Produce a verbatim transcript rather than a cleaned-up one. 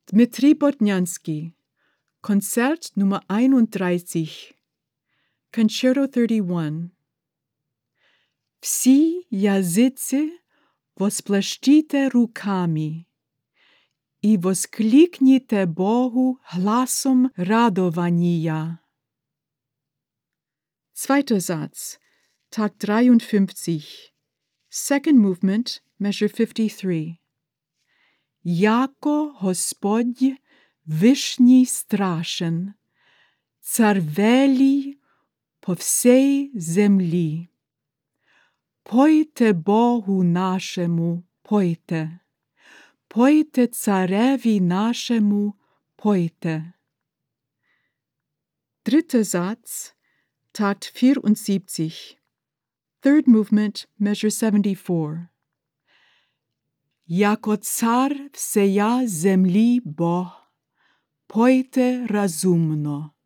Dmitri Botnyansky, Konzert Nummer einunddreißig, Concerto thirty-one. Всі язиці восплещите руками і воскликніте Богу гласом радования. Zweiter Satz, Takt dreiundfünfzig, second movement, measure fifty-three. Яко Господь вишній страшен, цар велій по всей землі. Пойте Богу нашему, пойте, пойте цареві нашему, пойте. Dritter Satz, Takt vierundsiebzig, third movement, measure seventy-four. Яко цар всея землі Бог, пойте разумно.